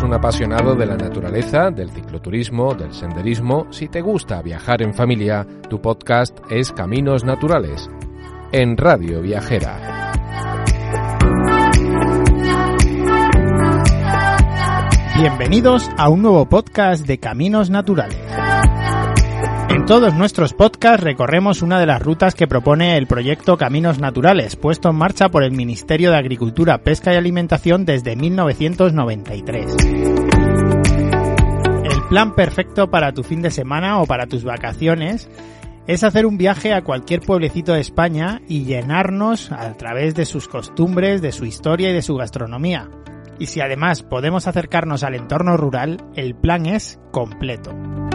un apasionado de la naturaleza, del cicloturismo, del senderismo, si te gusta viajar en familia, tu podcast es Caminos Naturales, en Radio Viajera. Bienvenidos a un nuevo podcast de Caminos Naturales. En todos nuestros podcasts recorremos una de las rutas que propone el proyecto Caminos Naturales, puesto en marcha por el Ministerio de Agricultura, Pesca y Alimentación desde 1993. El plan perfecto para tu fin de semana o para tus vacaciones es hacer un viaje a cualquier pueblecito de España y llenarnos a través de sus costumbres, de su historia y de su gastronomía. Y si además podemos acercarnos al entorno rural, el plan es completo.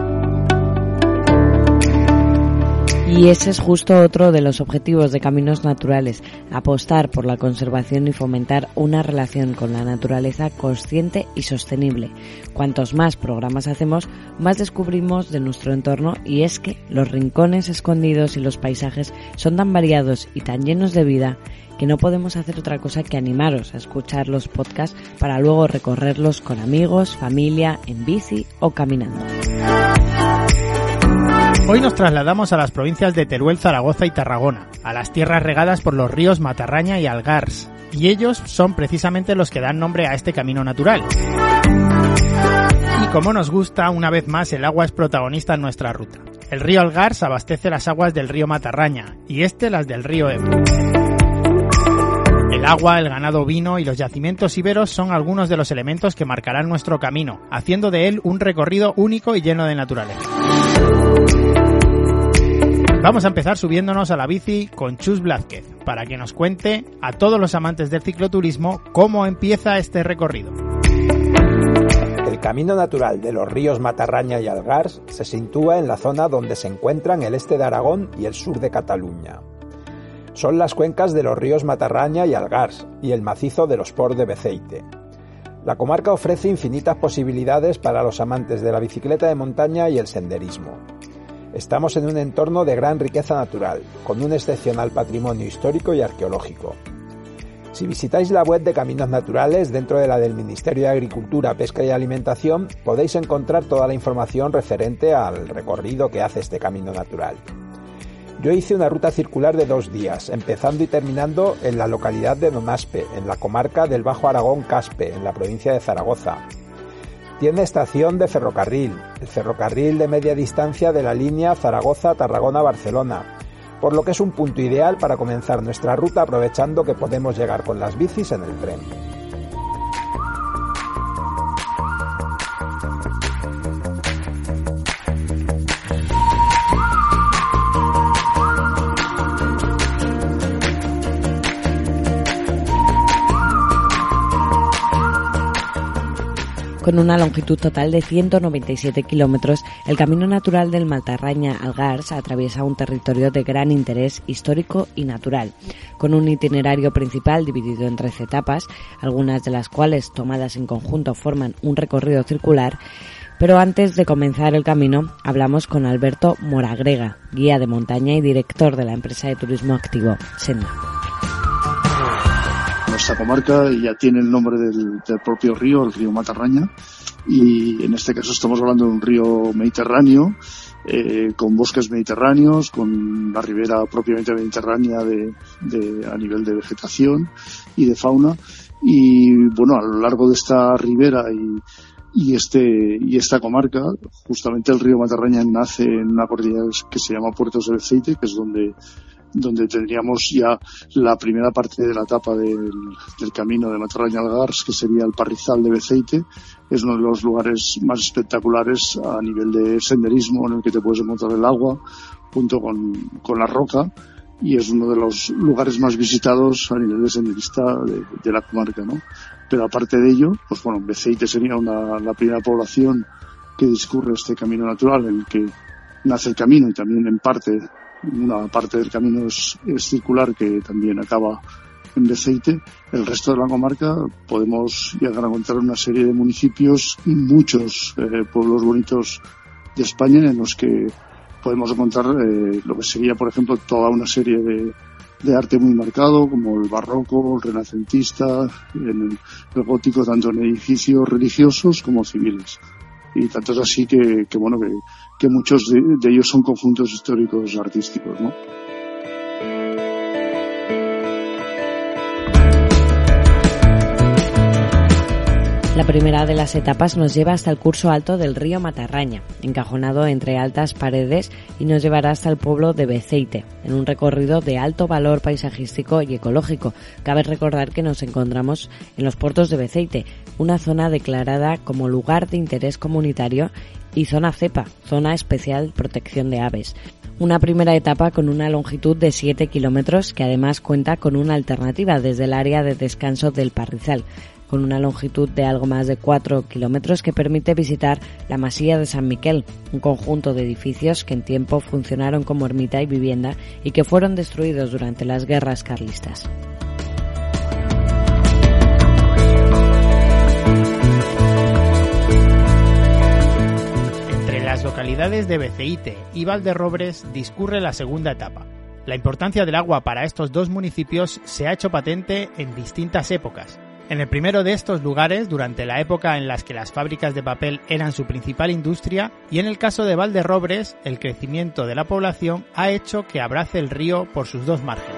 Y ese es justo otro de los objetivos de Caminos Naturales, apostar por la conservación y fomentar una relación con la naturaleza consciente y sostenible. Cuantos más programas hacemos, más descubrimos de nuestro entorno, y es que los rincones escondidos y los paisajes son tan variados y tan llenos de vida que no podemos hacer otra cosa que animaros a escuchar los podcasts para luego recorrerlos con amigos, familia, en bici o caminando. Hoy nos trasladamos a las provincias de Teruel, Zaragoza y Tarragona, a las tierras regadas por los ríos Matarraña y Algars, y ellos son precisamente los que dan nombre a este camino natural. Y como nos gusta, una vez más el agua es protagonista en nuestra ruta. El río Algars abastece las aguas del río Matarraña y las del río Ebro. El agua, el ganado ovino y los yacimientos íberos son algunos de los elementos que marcarán nuestro camino, haciendo de él un recorrido único y lleno de naturaleza. Vamos a empezar subiéndonos a la bici con Chus Blázquez, para que nos cuente a todos los amantes del cicloturismo cómo empieza este recorrido. El camino natural de los ríos Matarraña y Algars se sitúa en la zona donde se encuentran el este de Aragón y el sur de Cataluña. Son las cuencas de los ríos Matarraña y Algars y el macizo de los Ports de Beceite. La comarca ofrece infinitas posibilidades para los amantes de la bicicleta de montaña y el senderismo. Estamos en un entorno de gran riqueza natural, con un excepcional patrimonio histórico y arqueológico. Si visitáis la web de Caminos Naturales, dentro de la del Ministerio de Agricultura, Pesca y Alimentación, podéis encontrar toda la información referente al recorrido que hace este camino natural. Yo hice una ruta circular de 2 días, empezando y terminando en la localidad de Donaspe, en la comarca del Bajo Aragón-Caspe, en la provincia de Zaragoza. Tiene estación de ferrocarril, el ferrocarril de media distancia de la línea Zaragoza-Tarragona-Barcelona, por lo que es un punto ideal para comenzar nuestra ruta aprovechando que podemos llegar con las bicis en el tren. Con una longitud total de 197 kilómetros, el camino natural del Matarraña-Algars atraviesa un territorio de gran interés histórico y natural, con un itinerario principal dividido en 13 etapas, algunas de las cuales tomadas en conjunto forman un recorrido circular. Pero antes de comenzar el camino, hablamos con Alberto Moragrega, guía de montaña y director de la empresa de turismo activo, Senda. Nuestra comarca ya tiene el nombre del propio río, el río Matarraña, y en este caso estamos hablando de un río mediterráneo, con bosques mediterráneos, con la ribera propiamente mediterránea a nivel de vegetación y de fauna, y bueno, a lo largo de esta ribera y esta comarca, justamente el río Matarraña nace en una cordillera que se llama Puertos de Beceite, que es donde tendríamos ya la primera parte de la etapa del camino de Matarraña-Algars, que sería el Parrizal de Beceite. Es uno de los lugares más espectaculares a nivel de senderismo, en el que te puedes encontrar el agua junto con la roca, y es uno de los lugares más visitados a nivel de senderista de la comarca, ¿no? Pero aparte de ello, pues bueno, Beceite sería la primera población que discurre este camino natural, en el que nace el camino, y también una parte del camino es circular, que también acaba en Beceite. El resto de la comarca podemos llegar a encontrar una serie de municipios y muchos pueblos bonitos de España, en los que podemos encontrar lo que sería, por ejemplo, toda una serie de arte muy marcado, como el barroco, el renacentista, el gótico, tanto en edificios religiosos como civiles. Y tanto es así que muchos de ellos son conjuntos históricos artísticos, ¿no? La primera de las etapas nos lleva hasta el curso alto del río Matarraña, encajonado entre altas paredes, y nos llevará hasta el pueblo de Beceite, en un recorrido de alto valor paisajístico y ecológico. Cabe recordar que nos encontramos en los puertos de Beceite, una zona declarada como lugar de interés comunitario y zona CEPA, zona especial protección de aves. Una primera etapa con una longitud de 7 kilómetros que además cuenta con una alternativa desde el área de descanso del Parrizal, con una longitud de algo más de 4 kilómetros que permite visitar la Masía de San Miquel, un conjunto de edificios que en tiempo funcionaron como ermita y vivienda y que fueron destruidos durante las guerras carlistas. Entre las localidades de Beceite y Valderrobres discurre la segunda etapa. La importancia del agua para estos dos municipios se ha hecho patente en distintas épocas. En el primero de estos lugares, durante la época en la que las fábricas de papel eran su principal industria, y en el caso de Valderrobres, el crecimiento de la población ha hecho que abrace el río por sus dos márgenes.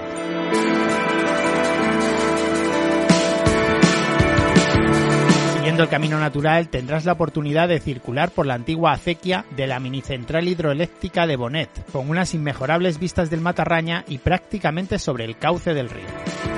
Siguiendo el camino natural, tendrás la oportunidad de circular por la antigua acequia de la minicentral hidroeléctrica de Bonet, con unas inmejorables vistas del Matarraña y prácticamente sobre el cauce del río.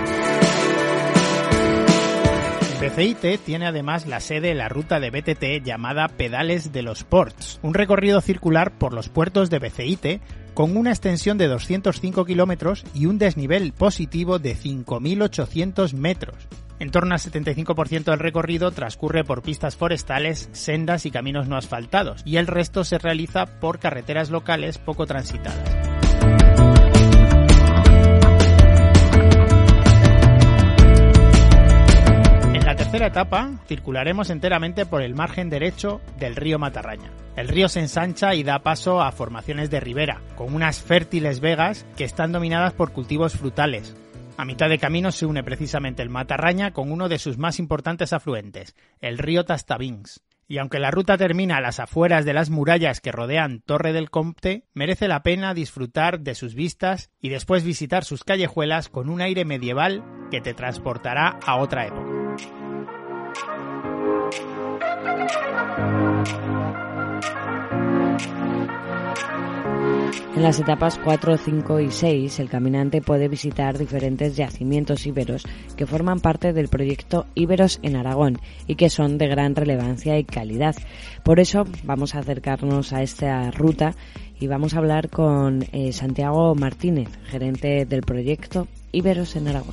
Beceite tiene además la sede en la ruta de BTT llamada Pedales de los Ports, un recorrido circular por los puertos de Beceite con una extensión de 205 kilómetros y un desnivel positivo de 5.800 metros. En torno al 75% del recorrido transcurre por pistas forestales, sendas y caminos no asfaltados, y el resto se realiza por carreteras locales poco transitadas. En la tercera etapa circularemos enteramente por el margen derecho del río Matarraña. El río se ensancha y da paso a formaciones de ribera, con unas fértiles vegas que están dominadas por cultivos frutales. A mitad de camino se une precisamente el Matarraña con uno de sus más importantes afluentes, el río Tastavins. Y aunque la ruta termina a las afueras de las murallas que rodean Torre del Comte, merece la pena disfrutar de sus vistas y después visitar sus callejuelas con un aire medieval que te transportará a otra época. En las etapas 4, 5 y 6, el caminante puede visitar diferentes yacimientos íberos que forman parte del proyecto Íberos en Aragón y que son de gran relevancia y calidad. Por eso vamos a acercarnos a esta ruta y vamos a hablar con Santiago Martínez, gerente del proyecto Íberos en Aragón.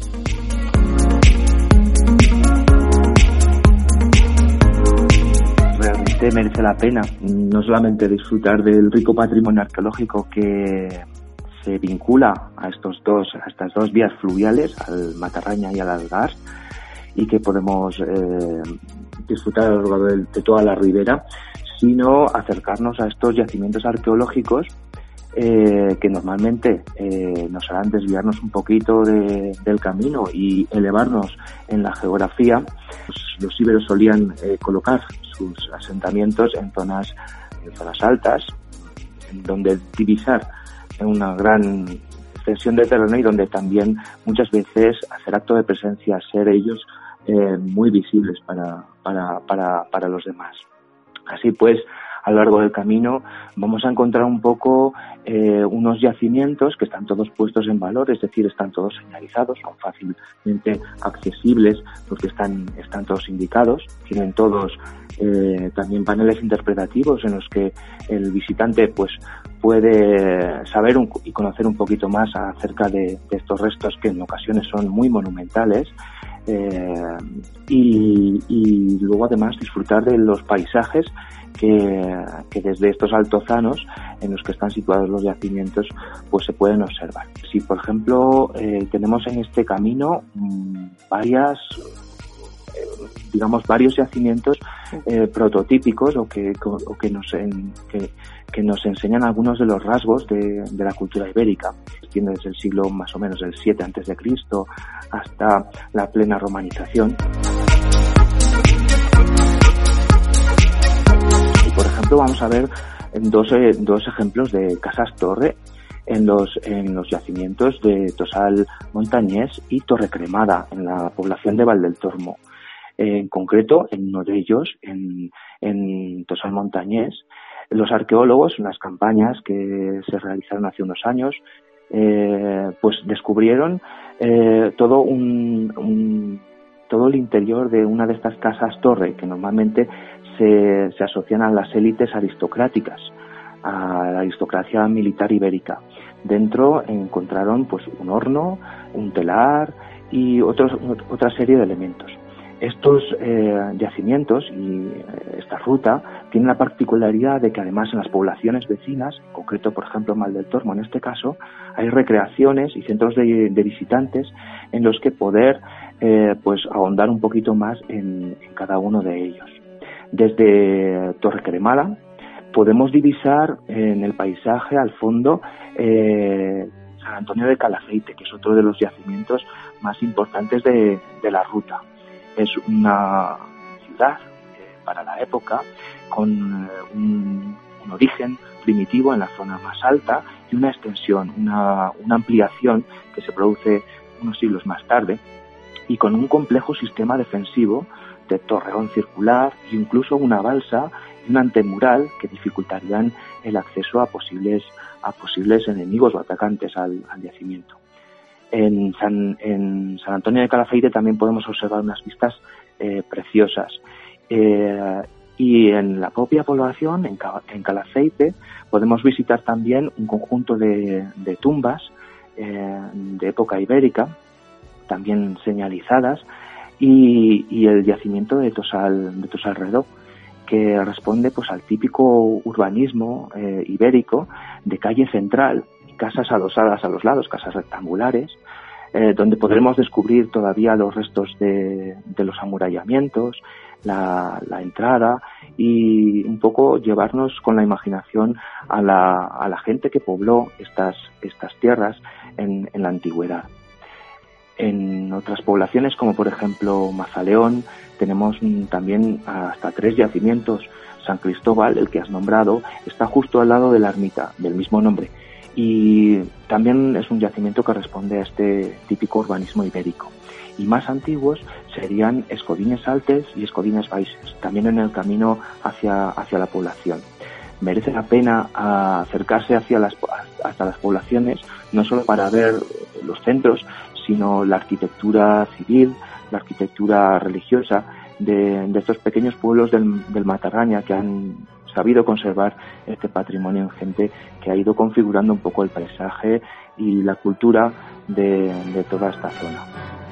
Realmente merece la pena no solamente disfrutar del rico patrimonio arqueológico que se vincula a estas dos vías fluviales, al Matarraña y al Algar, y que podemos disfrutar a lo largo de toda la ribera, sino acercarnos a estos yacimientos arqueológicos que normalmente nos harán desviarnos un poquito del camino y elevarnos en la geografía. Los íberos solían colocar sus asentamientos en zonas altas, en donde divisar una gran extensión de terreno y donde también muchas veces hacer acto de presencia, ser ellos muy visibles para los demás. Así pues, a lo largo del camino vamos a encontrar un poco unos yacimientos que están todos puestos en valor, es decir, están todos señalizados, son fácilmente accesibles porque están todos indicados, tienen todos también paneles interpretativos en los que el visitante pues puede saber y conocer un poquito más acerca de estos restos que en ocasiones son muy monumentales. Y luego además disfrutar de los paisajes que desde estos altozanos en los que están situados los yacimientos pues se pueden observar. Si por ejemplo tenemos en este camino varias varios yacimientos prototípicos o que nos enseñan algunos de los rasgos de la cultura ibérica. Tiene desde el siglo más o menos del 7 a.C. hasta la plena romanización. Y por ejemplo vamos a ver dos ejemplos de casas torre en los yacimientos de Tosal Montañés y Torre Cremada, en la población de Val del Tormo. En concreto, en uno de ellos, en Tosal Montañés, los arqueólogos, en las campañas que se realizaron hace unos años, pues descubrieron todo el interior de una de estas casas torre, que normalmente se asocian a las élites aristocráticas, a la aristocracia militar ibérica. Dentro encontraron pues un horno, un telar y otra serie de elementos. Estos yacimientos y esta ruta tienen la particularidad de que además en las poblaciones vecinas, en concreto por ejemplo en Val del Tormo en este caso, hay recreaciones y centros de visitantes en los que poder pues ahondar un poquito más en cada uno de ellos. Desde Torre Cremada podemos divisar en el paisaje al fondo San Antonio de Calafeite, que es otro de los yacimientos más importantes de la ruta. Es una ciudad para la época con un origen primitivo en la zona más alta y una extensión, una ampliación que se produce unos siglos más tarde, y con un complejo sistema defensivo de torreón circular e incluso una balsa y un antemural que dificultarían el acceso a posibles enemigos o atacantes al yacimiento. En San Antonio de Calafeite también podemos observar unas vistas preciosas. Y en la propia población, en Calafeite, podemos visitar también un conjunto de tumbas de época ibérica, también señalizadas, y el yacimiento de Tosal Redó, que responde pues al típico urbanismo ibérico de calle central, casas adosadas a los lados, casas rectangulares, donde podremos descubrir todavía los restos de los amurallamientos, la entrada, y un poco llevarnos con la imaginación a la gente que pobló estas tierras en la antigüedad. En otras poblaciones, como por ejemplo Mazaleón, tenemos también hasta 3 yacimientos. San Cristóbal, el que has nombrado, está justo al lado de la ermita del mismo nombre, y también es un yacimiento que responde a este típico urbanismo ibérico. Y más antiguos serían Escodines Altes y Escodines Baixes, también en el camino hacia la población. Merece la pena acercarse hasta las poblaciones, no solo para ver los centros, sino la arquitectura civil, la arquitectura religiosa de estos pequeños pueblos del Matarraña, que han sabido conservar este patrimonio ingente que ha ido configurando un poco el paisaje y la cultura de toda esta zona.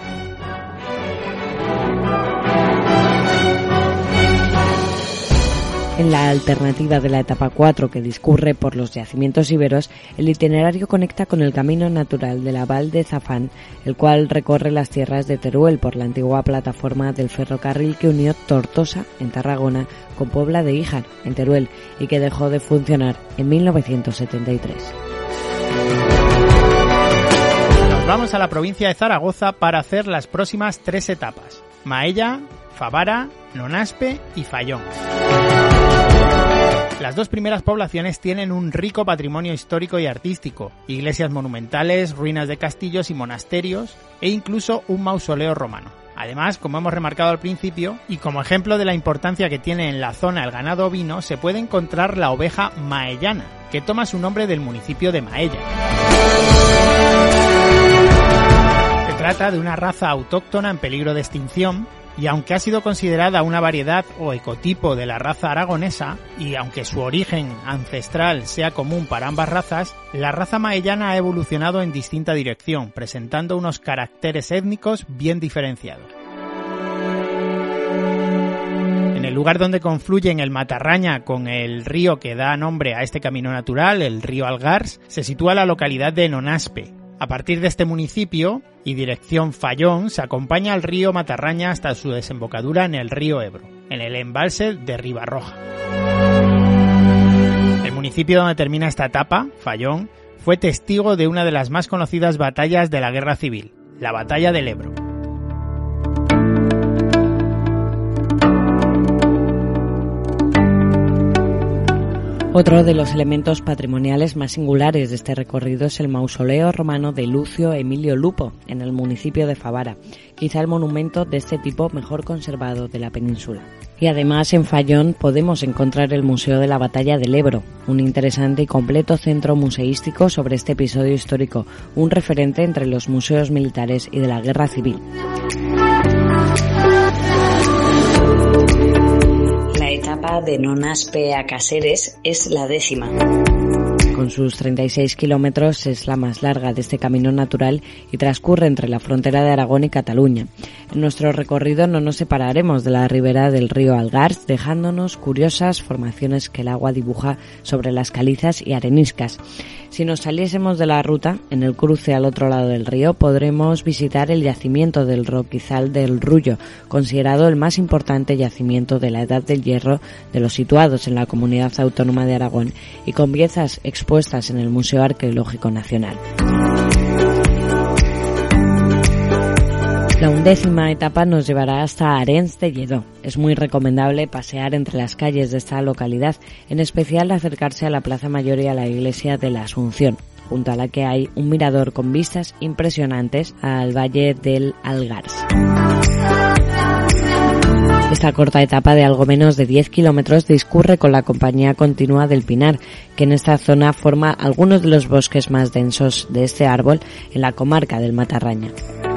En la alternativa de la etapa 4, que discurre por los yacimientos íberos, el itinerario conecta con el camino natural de la Val de Zafán, el cual recorre las tierras de Teruel por la antigua plataforma del ferrocarril que unió Tortosa, en Tarragona, con Puebla de Híjar, en Teruel, y que dejó de funcionar en 1973. Nos vamos a la provincia de Zaragoza para hacer las próximas 3 etapas: Maella, Favara, Nonaspe y Fayón. Las 2 primeras poblaciones tienen un rico patrimonio histórico y artístico, iglesias monumentales, ruinas de castillos y monasterios, e incluso un mausoleo romano. Además, como hemos remarcado al principio, y como ejemplo de la importancia que tiene en la zona el ganado ovino, se puede encontrar la oveja maellana, que toma su nombre del municipio de Maella. Se trata de una raza autóctona en peligro de extinción, y aunque ha sido considerada una variedad o ecotipo de la raza aragonesa, y aunque su origen ancestral sea común para ambas razas, la raza maellana ha evolucionado en distinta dirección, presentando unos caracteres étnicos bien diferenciados. En el lugar donde confluyen el Matarraña con el río que da nombre a este camino natural, el río Algars, se sitúa la localidad de Nonaspe, A partir de este municipio y dirección Fallón se acompaña al río Matarraña hasta su desembocadura en el río Ebro, en el embalse de Ribarroja. El municipio donde termina esta etapa, Fallón, fue testigo de una de las más conocidas batallas de la Guerra Civil, la Batalla del Ebro. Otro de los elementos patrimoniales más singulares de este recorrido es el mausoleo romano de Lucio Emilio Lupo, en el municipio de Favara, quizá el monumento de este tipo mejor conservado de la península. Y además en Fallón podemos encontrar el Museo de la Batalla del Ebro, un interesante y completo centro museístico sobre este episodio histórico, un referente entre los museos militares y de la Guerra Civil. La etapa de Nonaspe a Caseres es la 10ª. Con sus 36 kilómetros es la más larga de este camino natural y transcurre entre la frontera de Aragón y Cataluña. En nuestro recorrido no nos separaremos de la ribera del río Algars, dejándonos curiosas formaciones que el agua dibuja sobre las calizas y areniscas. Si nos saliésemos de la ruta, en el cruce al otro lado del río podremos visitar el yacimiento del Roquizal del Rullo, considerado el más importante yacimiento de la Edad del Hierro de los situados en la Comunidad Autónoma de Aragón y con piezas expuestas en el Museo Arqueológico Nacional. La 11ª etapa nos llevará hasta Arenys de Lledó. Es muy recomendable pasear entre las calles de esta localidad, en especial acercarse a la Plaza Mayor y a la Iglesia de la Asunción, junto a la que hay un mirador con vistas impresionantes al Valle del Algars. Esta corta etapa de algo menos de 10 kilómetros discurre con la compañía continua del pinar, que en esta zona forma algunos de los bosques más densos de este árbol en la comarca del Matarraña.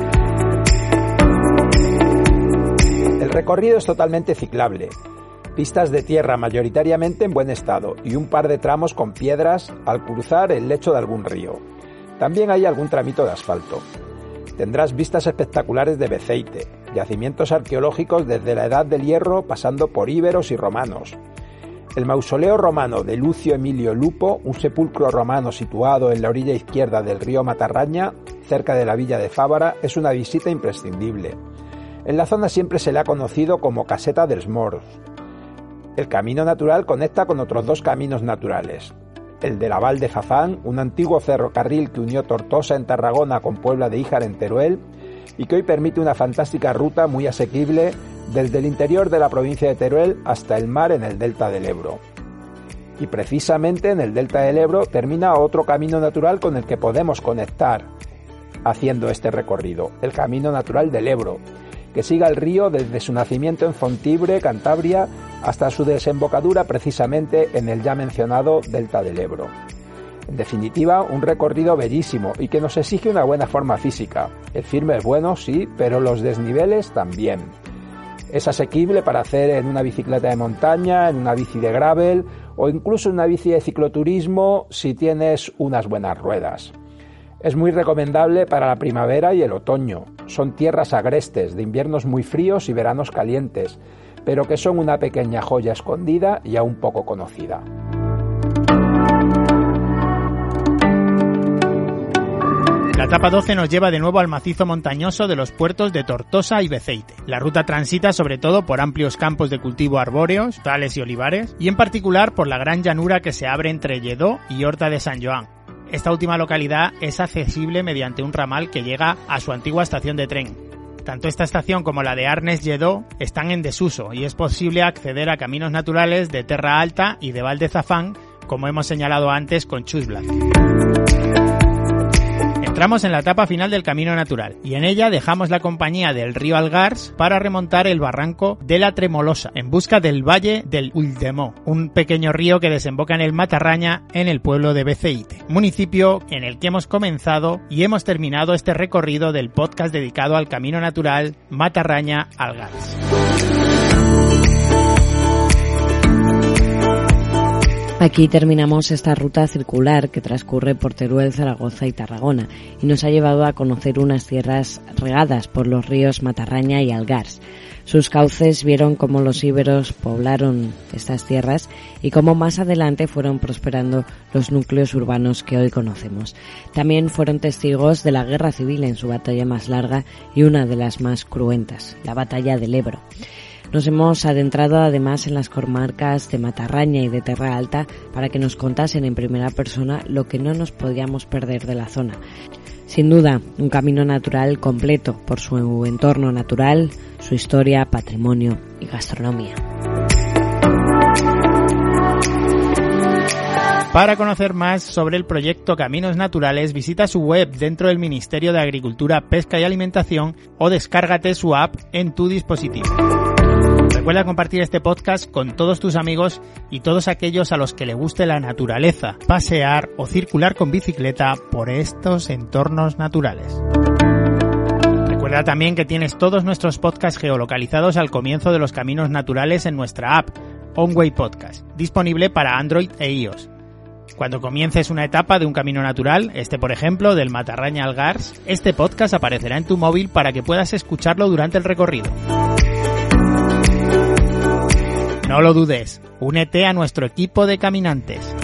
El recorrido es totalmente ciclable. Pistas de tierra mayoritariamente en buen estado y un par de tramos con piedras al cruzar el lecho de algún río. También hay algún tramito de asfalto. Tendrás vistas espectaculares de Beceite, yacimientos arqueológicos desde la Edad del Hierro pasando por íberos y romanos. El mausoleo romano de Lucio Emilio Lupo, un sepulcro romano situado en la orilla izquierda del río Matarraña, cerca de la villa de Fávara, es una visita imprescindible. En la zona siempre se le ha conocido como Caseta dels Morts. El camino natural conecta con otros dos caminos naturales. El de la Val de Zafán, un antiguo ferrocarril que unió Tortosa en Tarragona con Puebla de Híjar en Teruel y que hoy permite una fantástica ruta muy asequible desde el interior de la provincia de Teruel hasta el mar en el delta del Ebro. Y precisamente en el delta del Ebro termina otro camino natural con el que podemos conectar haciendo este recorrido, el camino natural del Ebro, que sigue al río desde su nacimiento en Fontibre, Cantabria, hasta su desembocadura precisamente en el ya mencionado delta del Ebro. En definitiva, un recorrido bellísimo y que nos exige una buena forma física. El firme es bueno, sí, pero los desniveles también. Es asequible para hacer en una bicicleta de montaña, en una bici de gravel o incluso en una bici de cicloturismo si tienes unas buenas ruedas. Es muy recomendable para la primavera y el otoño. Son tierras agrestes, de inviernos muy fríos y veranos calientes, pero que son una pequeña joya escondida y aún poco conocida. La etapa 12 nos lleva de nuevo al macizo montañoso de los puertos de Tortosa y Beceite. La ruta transita sobre todo por amplios campos de cultivo arbóreos, tales y olivares, y en particular por la gran llanura que se abre entre Lledó y Horta de Sant Joan. Esta última localidad es accesible mediante un ramal que llega a su antigua estación de tren. Tanto esta estación como la de Arnes-Lledó están en desuso y es posible acceder a caminos naturales de Terra Alta y de Val de Zafán, como hemos señalado antes con Chusblat. Entramos en la etapa final del camino natural y en ella dejamos la compañía del río Algars para remontar el barranco de la Tremolosa en busca del valle del Ulldemó, un pequeño río que desemboca en el Matarraña en el pueblo de Beceite, municipio en el que hemos comenzado y hemos terminado este recorrido del podcast dedicado al camino natural Matarraña-Algars. Aquí terminamos esta ruta circular que transcurre por Teruel, Zaragoza y Tarragona y nos ha llevado a conocer unas tierras regadas por los ríos Matarraña y Algars. Sus cauces vieron cómo los íberos poblaron estas tierras y cómo más adelante fueron prosperando los núcleos urbanos que hoy conocemos. También fueron testigos de la guerra civil en su batalla más larga y una de las más cruentas, la batalla del Ebro. Nos hemos adentrado además en las comarcas de Matarraña y de Terra Alta para que nos contasen en primera persona lo que no nos podíamos perder de la zona. Sin duda, un camino natural completo por su entorno natural, su historia, patrimonio y gastronomía. Para conocer más sobre el proyecto Caminos Naturales, visita su web dentro del Ministerio de Agricultura, Pesca y Alimentación o descárgate su app en tu dispositivo. Recuerda compartir este podcast con todos tus amigos y todos aquellos a los que le guste la naturaleza, pasear o circular con bicicleta por estos entornos naturales. Recuerda también que tienes todos nuestros podcasts geolocalizados al comienzo de los Caminos Naturales en nuestra app, OnWay Podcast, disponible para Android e iOS. Cuando comiences una etapa de un camino natural, por ejemplo del Matarraña al Gars, este podcast aparecerá en tu móvil para que puedas escucharlo durante el recorrido. No lo dudes, únete a nuestro equipo de caminantes.